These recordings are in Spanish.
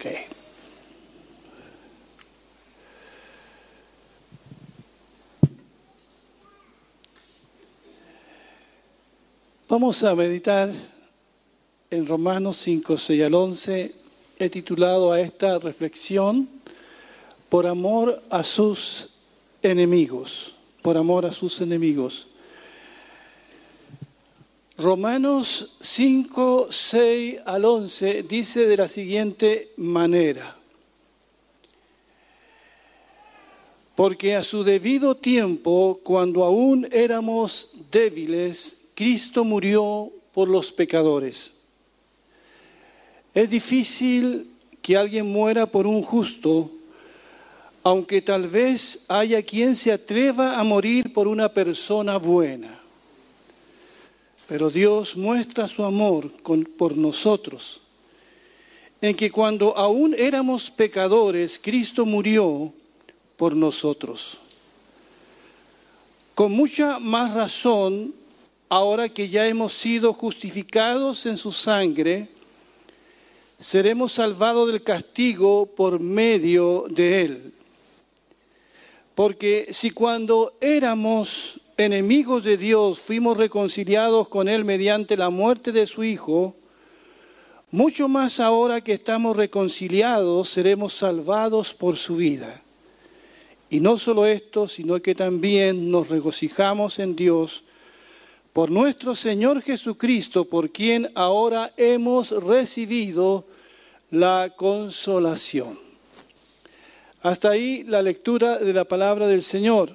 Ok. Vamos a meditar en Romanos 5, 6 al 11. He titulado a esta reflexión por amor a sus enemigos. Por amor a sus enemigos. Romanos 5, 6 al 11 dice de la siguiente manera: porque a su debido tiempo, cuando aún éramos débiles, Cristo murió por los pecadores. Es difícil que alguien muera por un justo, aunque tal vez haya quien se atreva a morir por una persona buena. Pero Dios muestra su amor por nosotros, en que cuando aún éramos pecadores, Cristo murió por nosotros. Con mucha más razón, ahora que ya hemos sido justificados en su sangre, seremos salvados del castigo por medio de Él. Porque si cuando éramos enemigos de Dios fuimos reconciliados con Él mediante la muerte de su Hijo, mucho más ahora que estamos reconciliados seremos salvados por su vida. Y no solo esto, sino que también nos regocijamos en Dios por nuestro Señor Jesucristo, por quien ahora hemos recibido la consolación. Hasta ahí la lectura de la palabra del Señor.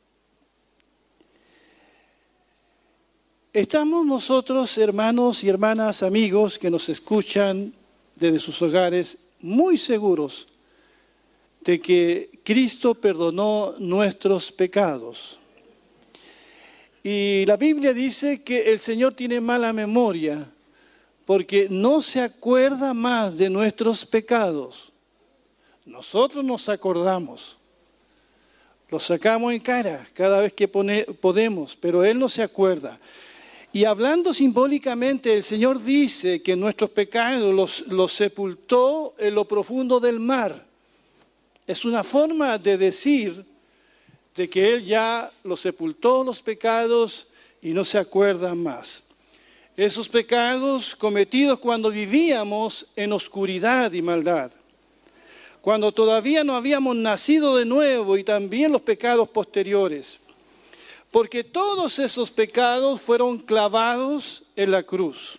Estamos nosotros, hermanos y hermanas, amigos que nos escuchan desde sus hogares, muy seguros de que Cristo perdonó nuestros pecados. Y la Biblia dice que el Señor tiene mala memoria porque no se acuerda más de nuestros pecados. Nosotros nos acordamos, los sacamos en cara cada vez que podemos, pero Él no se acuerda. Y hablando simbólicamente, el Señor dice que nuestros pecados los sepultó en lo profundo del mar. Es una forma de decir de que Él ya los sepultó los pecados y no se acuerda más. Esos pecados cometidos cuando vivíamos en oscuridad y maldad, cuando todavía no habíamos nacido de nuevo, y también los pecados posteriores, porque todos esos pecados fueron clavados en la cruz.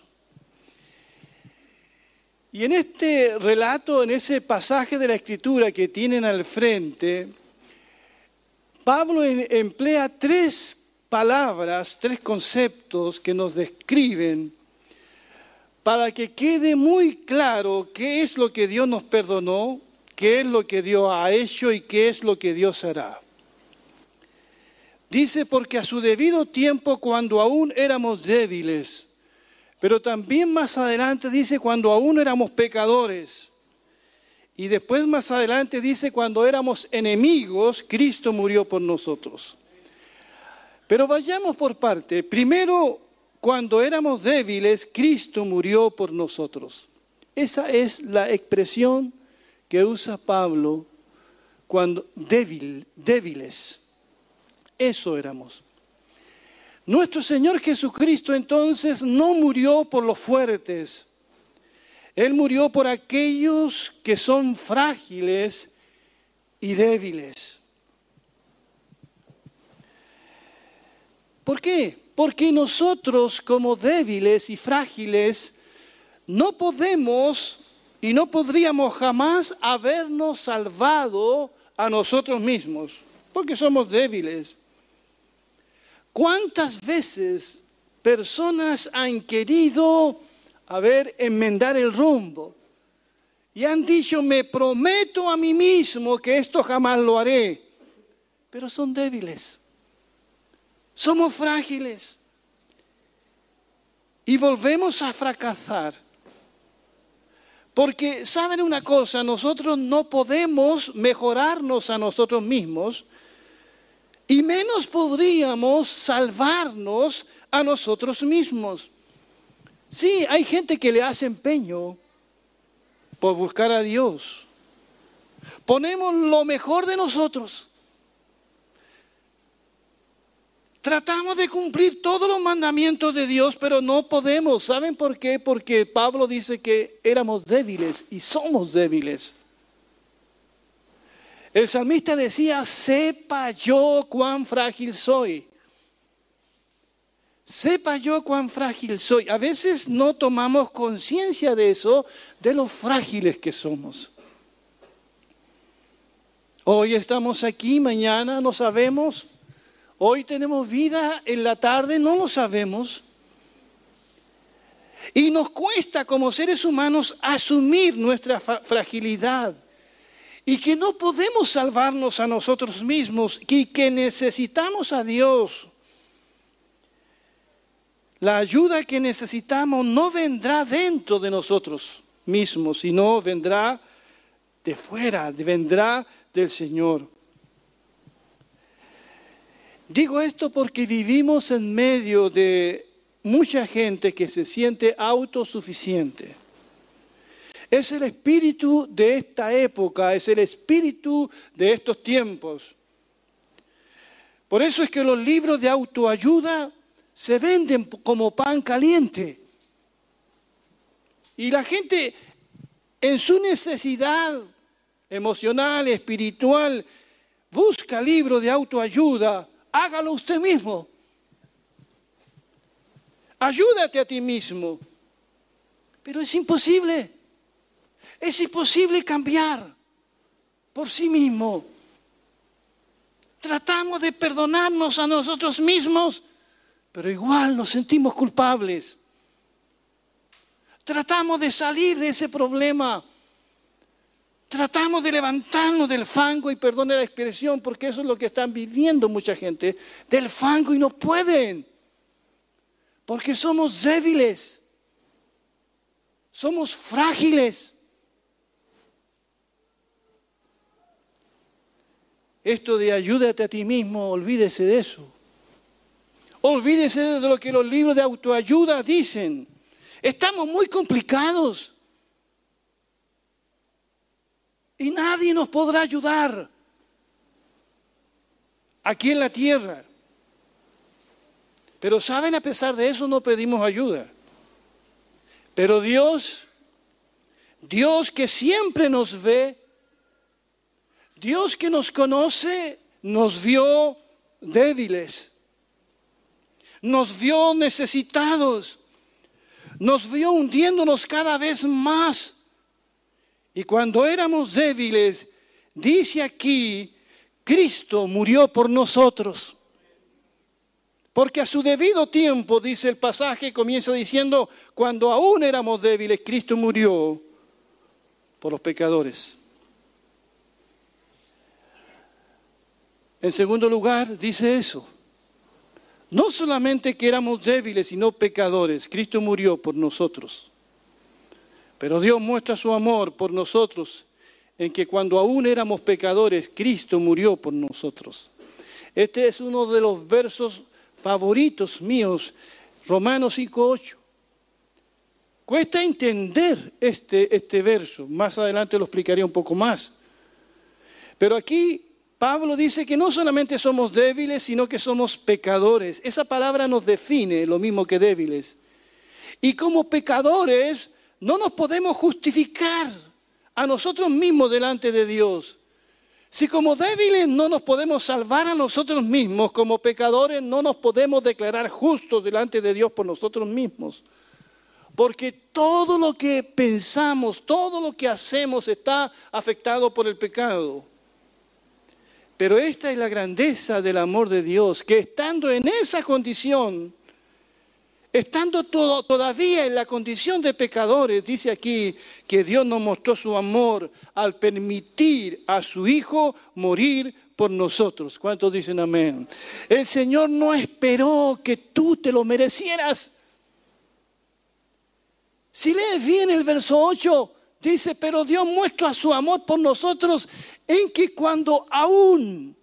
Y en este relato, en ese pasaje de la Escritura que tienen al frente, Pablo emplea tres palabras, tres conceptos que nos describen para que quede muy claro qué es lo que Dios nos perdonó, qué es lo que Dios ha hecho y qué es lo que Dios hará. Dice, porque a su debido tiempo, cuando aún éramos débiles, pero también más adelante dice, cuando aún éramos pecadores. Y después más adelante dice, cuando éramos enemigos, Cristo murió por nosotros. Pero vayamos por parte. Primero, cuando éramos débiles, Cristo murió por nosotros. Esa es la expresión que usa Pablo cuando débiles. Eso éramos. Nuestro Señor Jesucristo entonces no murió por los fuertes. Él murió por aquellos que son frágiles y débiles. ¿Por qué? Porque nosotros, como débiles y frágiles, no podemos y no podríamos jamás habernos salvado a nosotros mismos, porque somos débiles. ¿Cuántas veces personas han querido enmendar el rumbo y han dicho, me prometo a mí mismo que esto jamás lo haré? Pero son débiles, somos frágiles y volvemos a fracasar. Porque, ¿saben una cosa? Nosotros no podemos mejorarnos a nosotros mismos y menos podríamos salvarnos a nosotros mismos. Sí, hay gente que le hace empeño por buscar a Dios. Ponemos lo mejor de nosotros. Tratamos de cumplir todos los mandamientos de Dios, pero no podemos. ¿Saben por qué? Porque Pablo dice que éramos débiles y somos débiles. El salmista decía, sepa yo cuán frágil soy. Sepa yo cuán frágil soy. A veces no tomamos conciencia de eso, de lo frágiles que somos. Hoy estamos aquí, mañana no sabemos. Hoy tenemos vida, en la tarde no lo sabemos. Y nos cuesta como seres humanos asumir nuestra fragilidad. Y que no podemos salvarnos a nosotros mismos y que necesitamos a Dios. La ayuda que necesitamos no vendrá dentro de nosotros mismos, sino vendrá de fuera, vendrá del Señor. Digo esto porque vivimos en medio de mucha gente que se siente autosuficiente. Es el espíritu de esta época, es el espíritu de estos tiempos. Por eso es que los libros de autoayuda se venden como pan caliente. Y la gente en su necesidad emocional, espiritual, busca libros de autoayuda. Hágalo usted mismo. Ayúdate a ti mismo. Pero es imposible. Es imposible cambiar por sí mismo. Tratamos de perdonarnos a nosotros mismos, pero igual nos sentimos culpables. Tratamos de salir de ese problema. Tratamos de levantarnos del fango, y perdone la expresión, porque eso es lo que están viviendo mucha gente, del fango, y no pueden. Porque somos débiles. Somos frágiles. Esto de ayúdate a ti mismo, olvídese de eso. Olvídese de lo que los libros de autoayuda dicen. Estamos muy complicados. Y nadie nos podrá ayudar aquí en la tierra. Pero saben, a pesar de eso no pedimos ayuda. Pero Dios que siempre nos ve, Dios que nos conoce, nos vio débiles. Nos vio necesitados. Nos vio hundiéndonos cada vez más. Y cuando éramos débiles, dice aquí, Cristo murió por nosotros. Porque a su debido tiempo, dice el pasaje, comienza diciendo, cuando aún éramos débiles, Cristo murió por los pecadores. En segundo lugar, dice eso. No solamente que éramos débiles, sino pecadores. Cristo murió por nosotros. Pero Dios muestra su amor por nosotros en que cuando aún éramos pecadores, Cristo murió por nosotros. Este es uno de los versos favoritos míos, Romanos 5:8. Cuesta entender este verso. Más adelante lo explicaré un poco más. Pero aquí Pablo dice que no solamente somos débiles, sino que somos pecadores. Esa palabra nos define lo mismo que débiles. Y como pecadores no nos podemos justificar a nosotros mismos delante de Dios. Si como débiles no nos podemos salvar a nosotros mismos, como pecadores no nos podemos declarar justos delante de Dios por nosotros mismos. Porque todo lo que pensamos, todo lo que hacemos está afectado por el pecado. Pero esta es la grandeza del amor de Dios, que estando en esa condición, estando todavía en la condición de pecadores, dice aquí que Dios nos mostró su amor al permitir a su Hijo morir por nosotros. ¿Cuántos dicen amén? El Señor no esperó que tú te lo merecieras. Si lees bien el verso 8, dice, pero Dios muestra su amor por nosotros en que cuando aún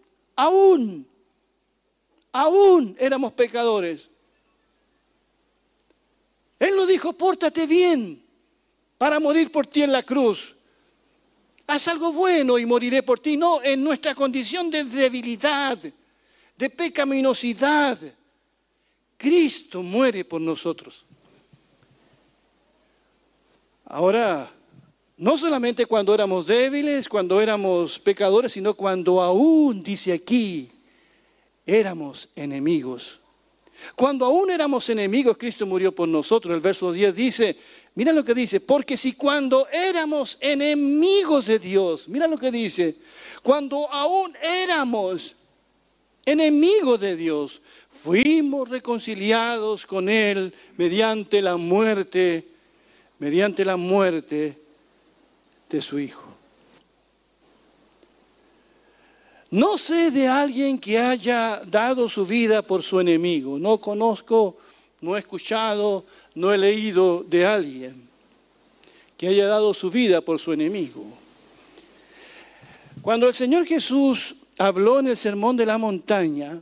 éramos pecadores, Él nos dijo, pórtate bien, para morir por ti en la cruz. Haz algo bueno y moriré por ti. No, en nuestra condición de debilidad, de pecaminosidad, Cristo muere por nosotros. Ahora, no solamente cuando éramos débiles, cuando éramos pecadores, sino cuando aún, dice aquí, éramos enemigos. Cuando aún éramos enemigos, Cristo murió por nosotros. El verso 10 dice, mira lo que dice, porque si cuando éramos enemigos de Dios, mira lo que dice, cuando aún éramos enemigos de Dios, fuimos reconciliados con Él mediante la muerte de su Hijo. No sé de alguien que haya dado su vida por su enemigo. No conozco, no he escuchado, no he leído de alguien que haya dado su vida por su enemigo. Cuando el Señor Jesús habló en el Sermón de la Montaña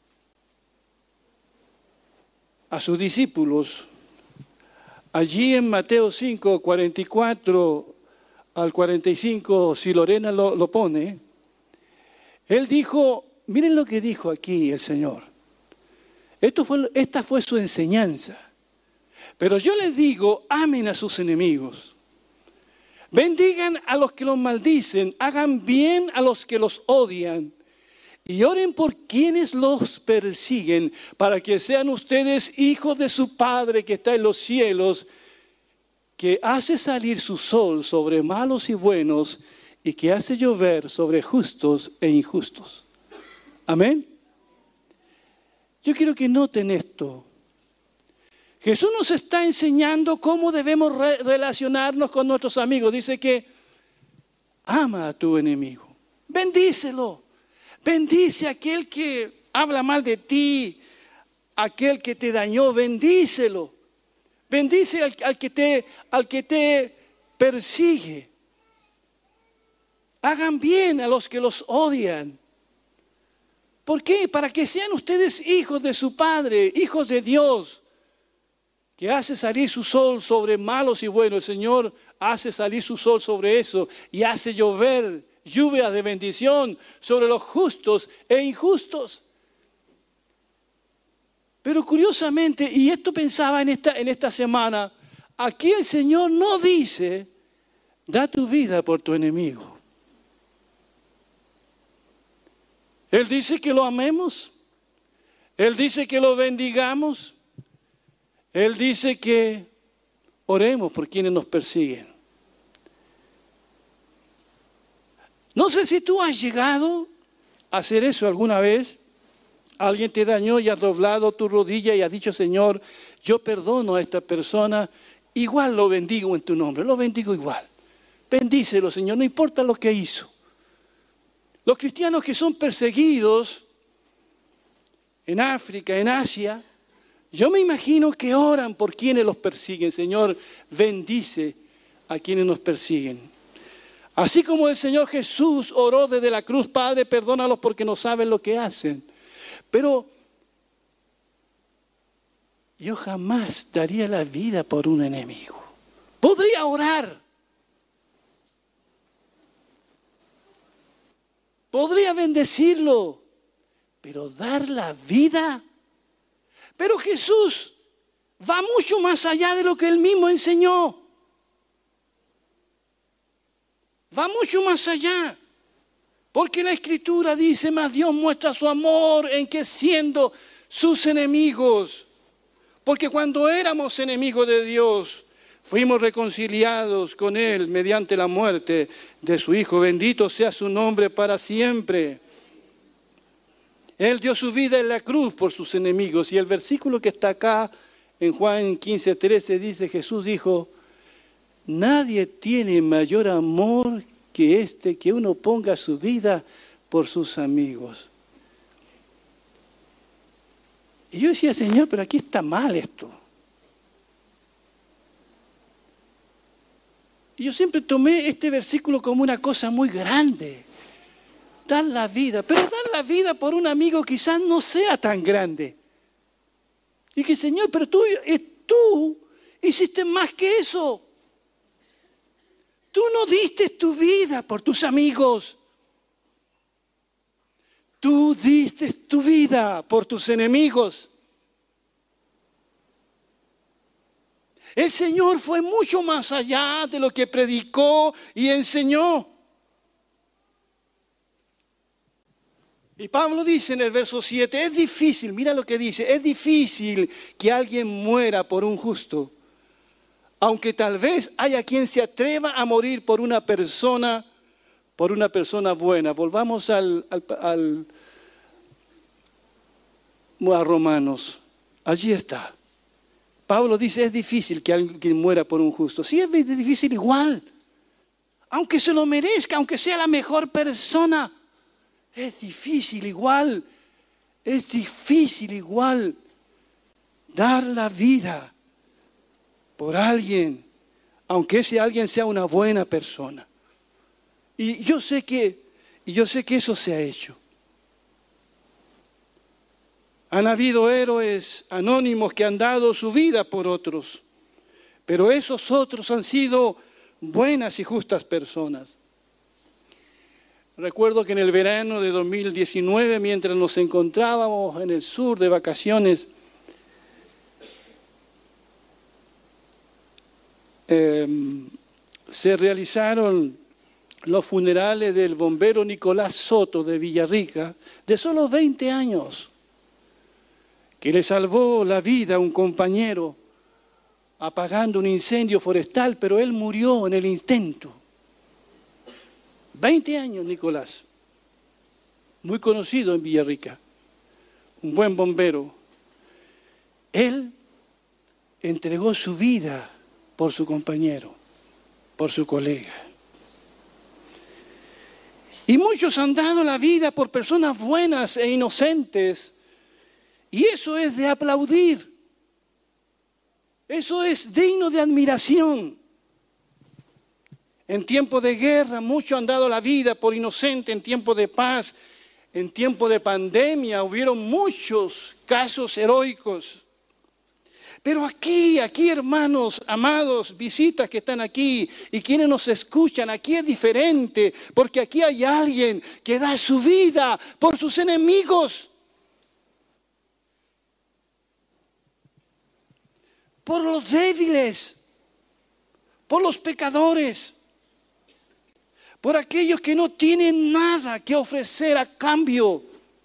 a sus discípulos, allí en Mateo 5, 44 al 45, si Lorena lo pone, Él dijo, miren lo que dijo aquí el Señor. Esta fue su enseñanza. Pero yo les digo, amen a sus enemigos. Bendigan a los que los maldicen, hagan bien a los que los odian y oren por quienes los persiguen, para que sean ustedes hijos de su Padre que está en los cielos, que hace salir su sol sobre malos y buenos y que hace llover sobre justos e injustos. Amén. Yo quiero que noten esto. Jesús nos está enseñando cómo debemos relacionarnos con nuestros amigos. Dice que ama a tu enemigo, bendícelo, bendice a aquel que habla mal de ti, aquel que te dañó, bendícelo, bendice al que te persigue. Hagan bien a los que los odian. ¿Por qué? Para que sean ustedes hijos de su Padre, hijos de Dios, que hace salir su sol sobre malos y buenos. El Señor hace salir su sol sobre eso y hace llover lluvia de bendición sobre los justos e injustos. Pero curiosamente, y esto pensaba en esta semana, aquí el Señor no dice, da tu vida por tu enemigo. Él dice que lo amemos. Él dice que lo bendigamos. Él dice que oremos por quienes nos persiguen. No sé si tú has llegado a hacer eso alguna vez. Alguien te dañó y has doblado tu rodilla y has dicho, Señor, yo perdono a esta persona. Igual lo bendigo en tu nombre, lo bendigo igual. Bendícelo, Señor, no importa lo que hizo. Los cristianos que son perseguidos en África, en Asia, yo me imagino que oran por quienes los persiguen. Señor, bendice a quienes nos persiguen. Así como el Señor Jesús oró desde la cruz, Padre, perdónalos porque no saben lo que hacen. Pero yo jamás daría la vida por un enemigo. Podría orar. Podría bendecirlo. Pero dar la vida. Pero Jesús va mucho más allá de lo que Él mismo enseñó. Va mucho más allá. Porque la Escritura dice, mas Dios muestra su amor en que siendo sus enemigos, porque cuando éramos enemigos de Dios, fuimos reconciliados con Él mediante la muerte de su Hijo. Bendito sea su nombre para siempre. Él dio su vida en la cruz por sus enemigos. Y el versículo que está acá en Juan 15:13 dice, Jesús dijo, nadie tiene mayor amor que uno ponga su vida por sus amigos. Y yo decía, Señor, pero aquí está mal esto. Y yo siempre tomé este versículo como una cosa muy grande. Dar la vida, pero dar la vida por un amigo quizás no sea tan grande. Dije, Señor, pero tú hiciste más que eso. Tú no diste tu vida por tus amigos. Tú diste tu vida por tus enemigos. El Señor fue mucho más allá de lo que predicó y enseñó. Y Pablo dice en el verso 7, es difícil, mira lo que dice, es difícil que alguien muera por un justo, aunque tal vez haya quien se atreva a morir por una persona buena. Volvamos a Romanos, allí está. Pablo dice, es difícil que alguien muera por un justo. Sí, es difícil igual, aunque se lo merezca, aunque sea la mejor persona. Es difícil igual dar la vida por alguien, aunque ese alguien sea una buena persona. Y yo sé que eso se ha hecho. Han habido héroes anónimos que han dado su vida por otros, pero esos otros han sido buenas y justas personas. Recuerdo que en el verano de 2019, mientras nos encontrábamos en el sur de vacaciones, se realizaron los funerales del bombero Nicolás Soto de Villarrica, de solo 20 años, que le salvó la vida a un compañero apagando un incendio forestal, pero él murió en el intento. 20 años, Nicolás, muy conocido en Villarrica, un buen bombero. Él entregó su vida por su compañero, por su colega. Y muchos han dado la vida por personas buenas e inocentes, y eso es de aplaudir. Eso es digno de admiración. En tiempo de guerra, muchos han dado la vida por inocente. En tiempo de paz, en tiempo de pandemia, hubieron muchos casos heroicos. Pero aquí, hermanos, amados, visitas que están aquí y quienes nos escuchan, aquí es diferente, porque aquí hay alguien que da su vida por sus enemigos, por los débiles, por los pecadores, por aquellos que no tienen nada que ofrecer a cambio.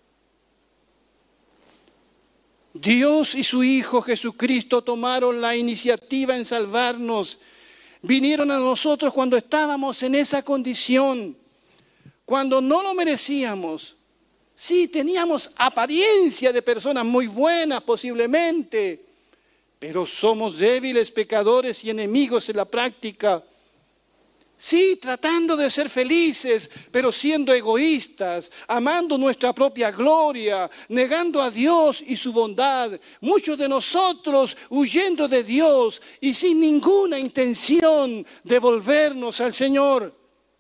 Dios y su Hijo Jesucristo tomaron la iniciativa en salvarnos. Vinieron a nosotros cuando estábamos en esa condición, cuando no lo merecíamos. Sí, teníamos apariencia de personas muy buenas posiblemente, pero somos débiles, pecadores y enemigos en la práctica. Sí, tratando de ser felices, pero siendo egoístas, amando nuestra propia gloria, negando a Dios y su bondad. Muchos de nosotros huyendo de Dios y sin ninguna intención de volvernos al Señor.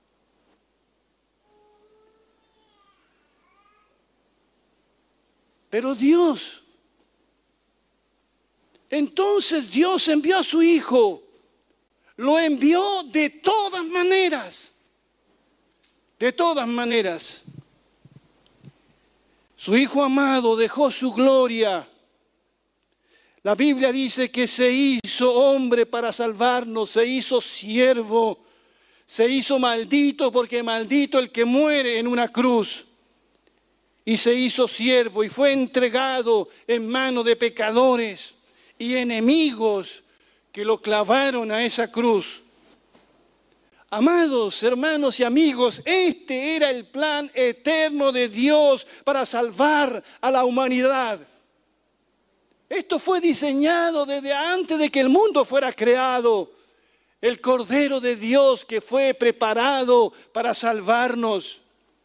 Pero entonces Dios envió a su Hijo. Lo envió de todas maneras. De todas maneras. Su Hijo amado dejó su gloria. La Biblia dice que se hizo hombre para salvarnos, se hizo siervo, se hizo maldito porque maldito el que muere en una cruz. Y se hizo siervo y fue entregado en manos de pecadores y enemigos que lo clavaron a esa cruz. Amados hermanos y amigos, este era el plan eterno de Dios para salvar a la humanidad. Esto fue diseñado desde antes de que el mundo fuera creado. El Cordero de Dios que fue preparado para salvarnos.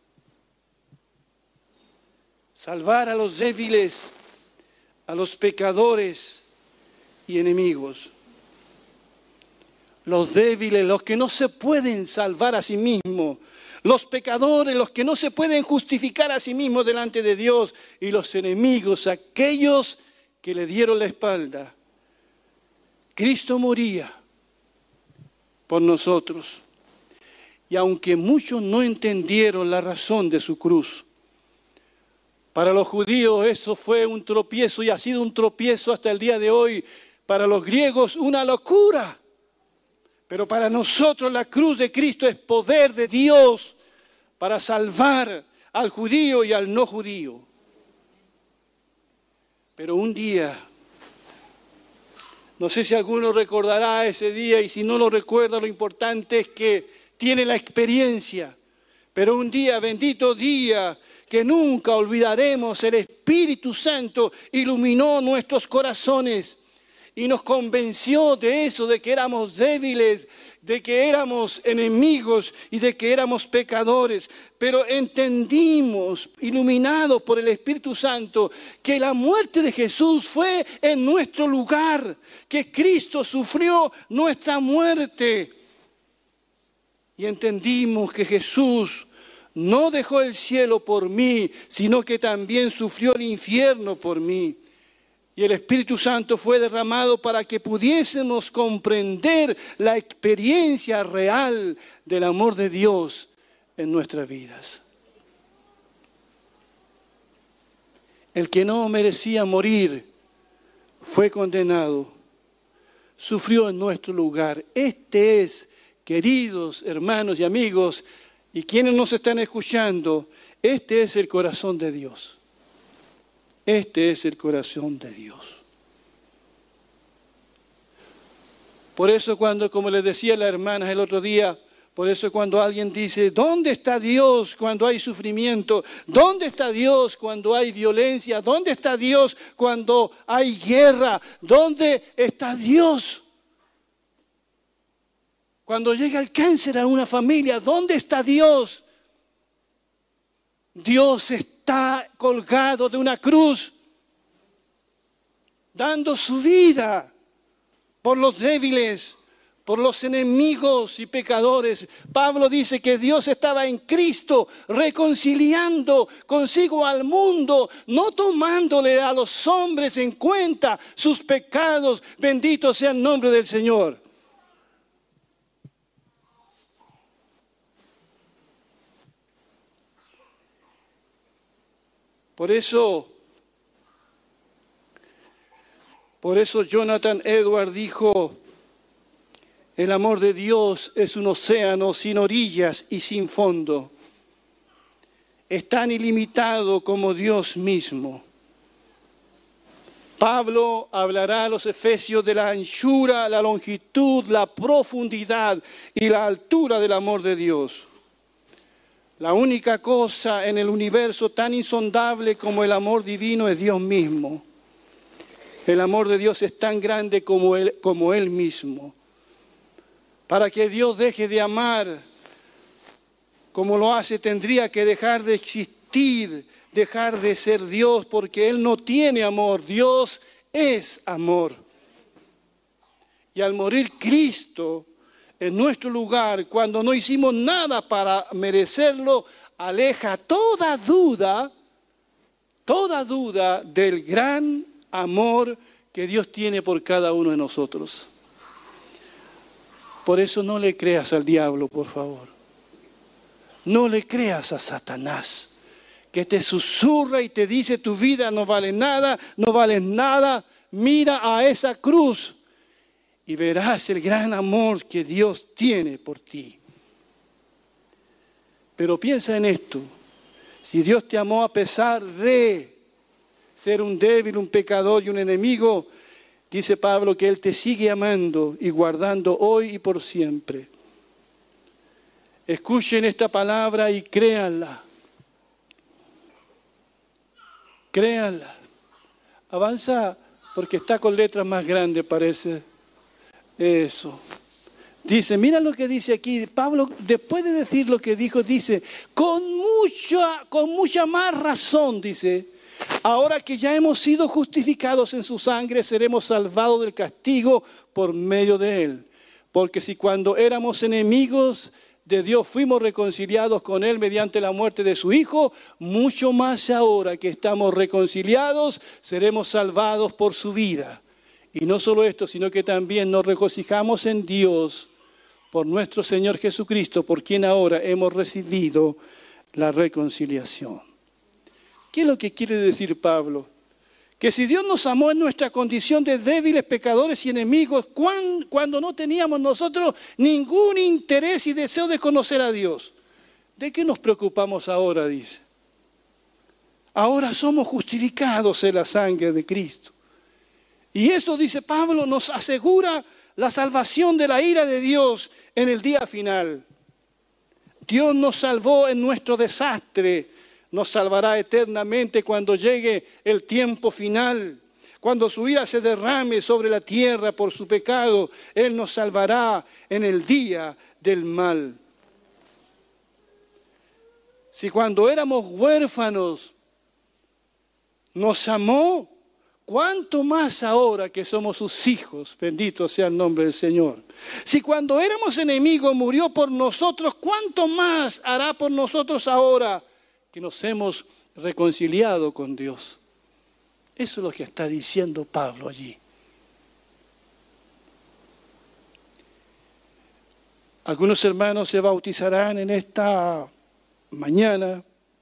Salvar a los débiles, a los pecadores y enemigos. Los débiles, los que no se pueden salvar a sí mismos. Los pecadores, los que no se pueden justificar a sí mismos delante de Dios. Y los enemigos, aquellos que le dieron la espalda. Cristo moría por nosotros. Y aunque muchos no entendieron la razón de su cruz, para los judíos eso fue un tropiezo y ha sido un tropiezo hasta el día de hoy. Para los griegos una locura. Pero para nosotros la cruz de Cristo es poder de Dios para salvar al judío y al no judío. Pero un día, no sé si alguno recordará ese día, y si no lo recuerda, lo importante es que tiene la experiencia. Pero un día, bendito día, que nunca olvidaremos, el Espíritu Santo iluminó nuestros corazones y nos convenció de eso, de que éramos débiles, de que éramos enemigos y de que éramos pecadores. Pero entendimos, iluminados por el Espíritu Santo, que la muerte de Jesús fue en nuestro lugar, que Cristo sufrió nuestra muerte. Y entendimos que Jesús no dejó el cielo por mí, sino que también sufrió el infierno por mí. Y el Espíritu Santo fue derramado para que pudiésemos comprender la experiencia real del amor de Dios en nuestras vidas. El que no merecía morir fue condenado, sufrió en nuestro lugar. Este es, queridos hermanos y amigos, y quienes nos están escuchando, este es el corazón de Dios. Este es el corazón de Dios. Por eso cuando, como les decía la hermana el otro día, por eso cuando alguien dice, ¿dónde está Dios cuando hay sufrimiento? ¿Dónde está Dios cuando hay violencia? ¿Dónde está Dios cuando hay guerra? ¿Dónde está Dios? Cuando llega el cáncer a una familia, ¿dónde está Dios? Dios está colgado de una cruz, dando su vida por los débiles, por los enemigos y pecadores. Pablo dice que Dios estaba en Cristo reconciliando consigo al mundo, no tomándole a los hombres en cuenta sus pecados. Bendito sea el nombre del Señor. Por eso Jonathan Edwards dijo, el amor de Dios es un océano sin orillas y sin fondo. Es tan ilimitado como Dios mismo. Pablo hablará a los efesios de la anchura, la longitud, la profundidad y la altura del amor de Dios. La única cosa en el universo tan insondable como el amor divino es Dios mismo. El amor de Dios es tan grande como Él mismo. Para que Dios deje de amar como lo hace, tendría que dejar de existir, dejar de ser Dios, porque Él no tiene amor. Dios es amor. Y al morir Cristo en nuestro lugar, cuando no hicimos nada para merecerlo, aleja toda duda del gran amor que Dios tiene por cada uno de nosotros. Por eso no le creas al diablo, por favor. No le creas a Satanás, que te susurra y te dice tu vida no vale nada, no vales nada. Mira a esa cruz y verás el gran amor que Dios tiene por ti. Pero piensa en esto, si Dios te amó a pesar de ser un débil, un pecador y un enemigo, dice Pablo que Él te sigue amando y guardando hoy y por siempre. Escuchen esta palabra y créanla. Créanla. Avanza porque está con letras más grandes, parece. Eso. Dice, mira lo que dice aquí. Pablo, después de decir lo que dijo, dice, con mucha más razón, dice, ahora que ya hemos sido justificados en su sangre, seremos salvados del castigo por medio de Él. Porque si cuando éramos enemigos de Dios fuimos reconciliados con Él mediante la muerte de su Hijo, mucho más ahora que estamos reconciliados, seremos salvados por su vida. Y no solo esto, sino que también nos regocijamos en Dios por nuestro Señor Jesucristo, por quien ahora hemos recibido la reconciliación. ¿Qué es lo que quiere decir Pablo? Que si Dios nos amó en nuestra condición de débiles pecadores y enemigos, cuando no teníamos nosotros ningún interés y deseo de conocer a Dios, ¿de qué nos preocupamos ahora? Dice. Ahora somos justificados en la sangre de Cristo. Y eso, dice Pablo, nos asegura la salvación de la ira de Dios en el día final. Dios nos salvó en nuestro desastre, nos salvará eternamente cuando llegue el tiempo final. Cuando su ira se derrame sobre la tierra por su pecado, Él nos salvará en el día del mal. Si cuando éramos huérfanos nos amó, ¿cuánto más ahora que somos sus hijos? Bendito sea el nombre del Señor. Si cuando éramos enemigos murió por nosotros, ¿cuánto más hará por nosotros ahora que nos hemos reconciliado con Dios? Eso es lo que está diciendo Pablo allí. Algunos hermanos se bautizarán en esta mañana,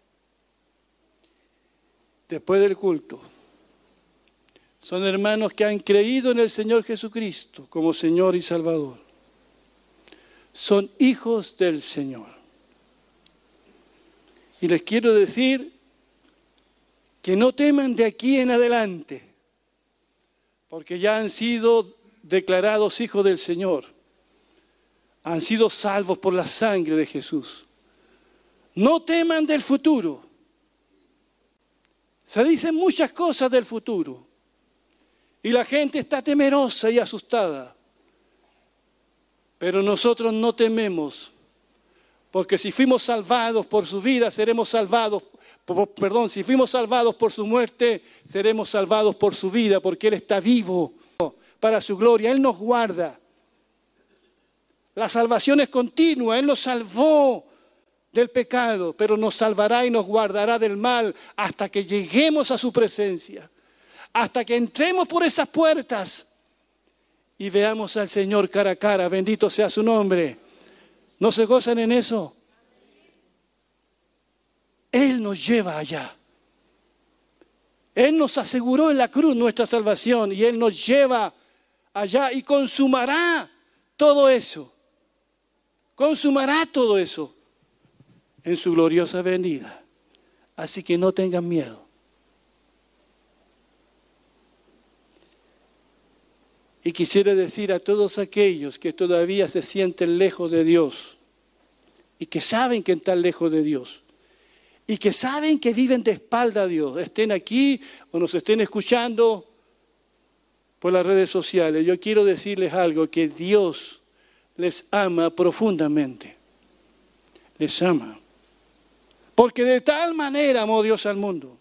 después del culto. Son hermanos que han creído en el Señor Jesucristo como Señor y Salvador. Son hijos del Señor. Y les quiero decir que no teman de aquí en adelante, porque ya han sido declarados hijos del Señor. Han sido salvos por la sangre de Jesús. No teman del futuro. Se dicen muchas cosas del futuro. Y la gente está temerosa y asustada. Pero nosotros no tememos. Porque si fuimos salvados por su vida, seremos salvados. Si fuimos salvados por su muerte, seremos salvados por su vida. Porque Él está vivo para su gloria. Él nos guarda. La salvación es continua. Él nos salvó del pecado, pero nos salvará y nos guardará del mal hasta que lleguemos a su presencia, hasta que entremos por esas puertas y veamos al Señor cara a cara. Bendito sea su nombre. ¿No se gozan en eso? Él nos lleva allá. Él nos aseguró en la cruz nuestra salvación y Él nos lleva allá y consumará todo eso. Consumará todo eso en su gloriosa venida. Así que no tengan miedo. Y quisiera decir a todos aquellos que todavía se sienten lejos de Dios y que saben que están lejos de Dios y que saben que viven de espalda a Dios, estén aquí o nos estén escuchando por las redes sociales, yo quiero decirles algo, que Dios les ama profundamente. Les ama. Porque de tal manera amó Dios al mundo.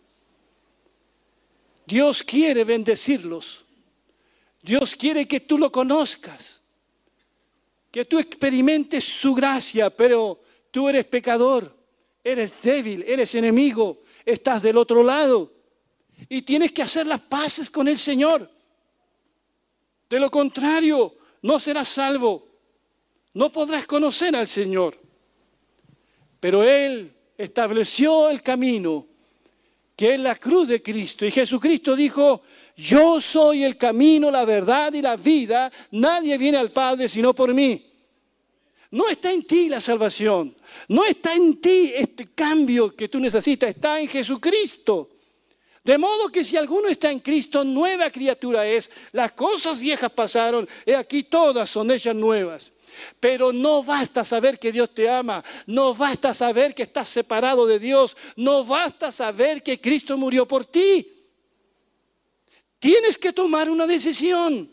Dios quiere bendecirlos. Dios quiere que tú lo conozcas. Que tú experimentes su gracia, pero tú eres pecador, eres débil, eres enemigo, estás del otro lado. Y tienes que hacer las paces con el Señor. De lo contrario, no serás salvo. No podrás conocer al Señor. Pero Él estableció el camino, que es la cruz de Cristo. Y Jesucristo dijo, yo soy el camino, la verdad y la vida. Nadie viene al Padre sino por mí. No está en ti la salvación. No está en ti este cambio que tú necesitas. Está en Jesucristo. De modo que si alguno está en Cristo, nueva criatura es. Las cosas viejas pasaron, y aquí todas son ellas nuevas. Pero no basta saber que Dios te ama, no basta saber que estás separado de Dios, no basta saber que Cristo murió por ti. Tienes que tomar una decisión.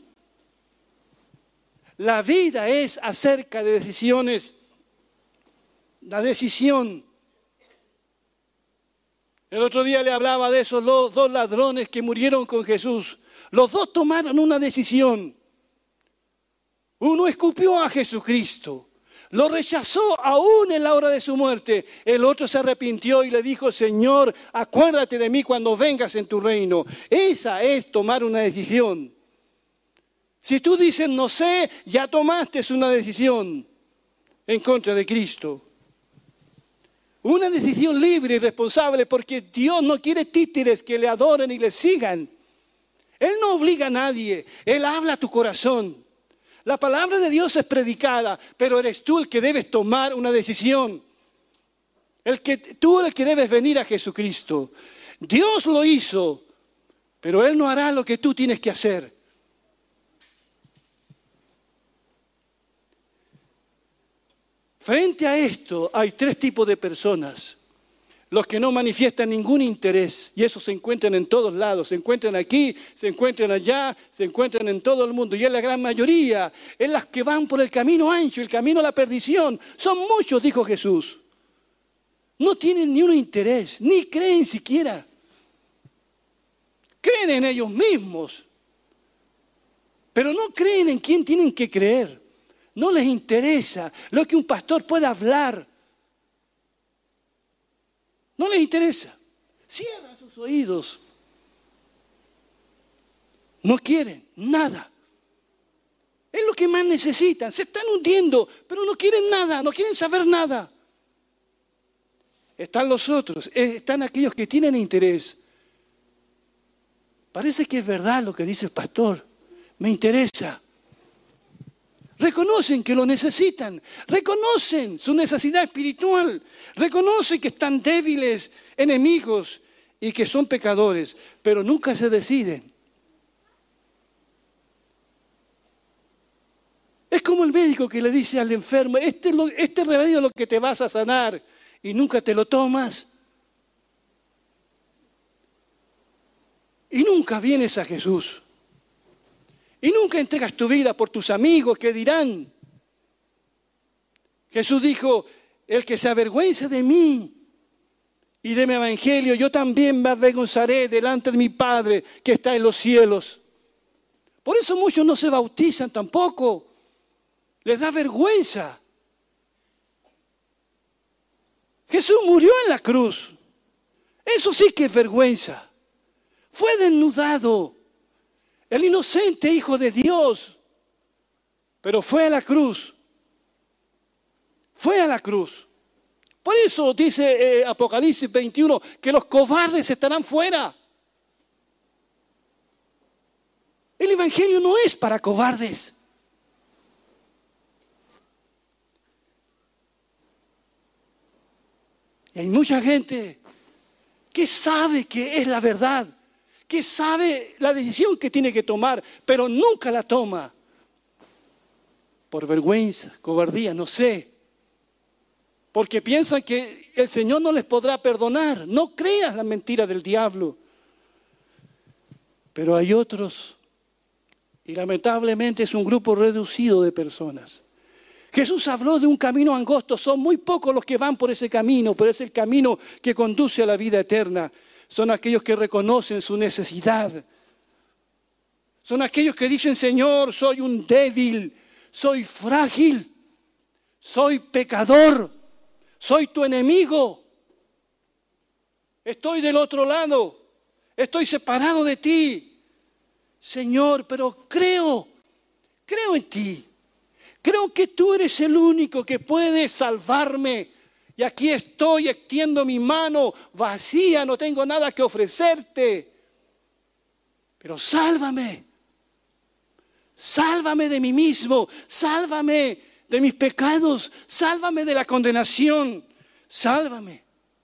La vida es acerca de decisiones. La decisión. El otro día le hablaba de esos dos ladrones que murieron con Jesús. Los dos tomaron una decisión. Uno escupió a Jesucristo, lo rechazó aún en la hora de su muerte. El otro se arrepintió y le dijo, Señor, acuérdate de mí cuando vengas en tu reino. Esa es tomar una decisión. Si tú dices, no sé, ya tomaste una decisión. en contra de Cristo. Una decisión libre y responsable, porque Dios no quiere títeres que le adoren y le sigan. Él no obliga a nadie, Él habla a tu corazón. La palabra de Dios es predicada, pero eres tú el que debes tomar una decisión. Tú el que debes venir a Jesucristo. Dios lo hizo, pero Él no hará lo que tú tienes que hacer. Frente a esto hay tres tipos de personas. Los que no manifiestan ningún interés, y esos se encuentran en todos lados, se encuentran aquí, se encuentran allá, se encuentran en todo el mundo, y es la gran mayoría, es las que van por el camino ancho, el camino a la perdición. Son muchos, dijo Jesús. No tienen ni un interés, ni creen siquiera. Creen en ellos mismos, pero no creen en quién tienen que creer. No les interesa lo que un pastor pueda hablar. No les interesa. Cierran sus oídos. No quieren nada. Es lo que más necesitan. Se están hundiendo, pero no quieren nada, no quieren saber nada. Están los otros, están aquellos que tienen interés. Parece que es verdad lo que dice el pastor. Me interesa. Reconocen que lo necesitan, reconocen su necesidad espiritual, reconocen que están débiles, enemigos y que son pecadores, pero nunca se deciden. Es como el médico que le dice al enfermo, este remedio es lo que te vas a sanar, y nunca te lo tomas. Y nunca vienes a Jesús. Y nunca entregas tu vida por tus amigos que dirán. Jesús dijo, el que se avergüence de mí y de mi evangelio, yo también me avergonzaré delante de mi Padre que está en los cielos. Por eso muchos no se bautizan tampoco. Les da vergüenza. Jesús murió en la cruz. Eso sí que es vergüenza. Fue desnudado. El inocente Hijo de Dios. Pero fue a la cruz. Fue a la cruz. Por eso dice Apocalipsis 21 que los cobardes estarán fuera. El evangelio no es para cobardes. Y hay mucha gente que sabe que es la verdad, que sabe la decisión que tiene que tomar, pero nunca la toma. Por vergüenza, cobardía, no sé. Porque piensan que el Señor no les podrá perdonar. No creas la mentira del diablo. Pero hay otros, y lamentablemente es un grupo reducido de personas. Jesús habló de un camino angosto, son muy pocos los que van por ese camino, pero es el camino que conduce a la vida eterna. Son aquellos que reconocen su necesidad. Son aquellos que dicen, Señor, soy un débil, soy frágil, soy pecador, soy tu enemigo. Estoy del otro lado, estoy separado de ti. Señor, pero creo en ti. Creo que tú eres el único que puede salvarme. Y aquí estoy, extiendo mi mano vacía, no tengo nada que ofrecerte. Pero sálvame. Sálvame de mí mismo. Sálvame de mis pecados. Sálvame de la condenación. Sálvame.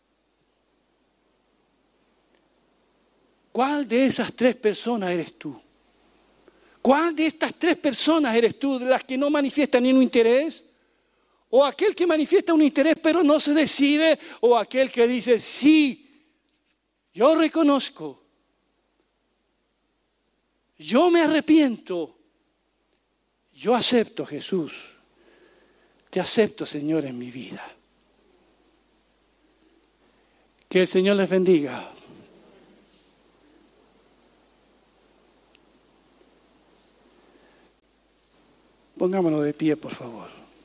¿Cuál de esas tres personas eres tú? ¿Cuál de estas tres personas eres tú, de las que no manifiestan ni un interés? ¿O aquel que manifiesta un interés pero no se decide? ¿O aquel que dice, sí, yo reconozco, yo me arrepiento, yo acepto, Jesús, te acepto, Señor, en mi vida? Que el Señor les bendiga. Pongámonos de pie, por favor.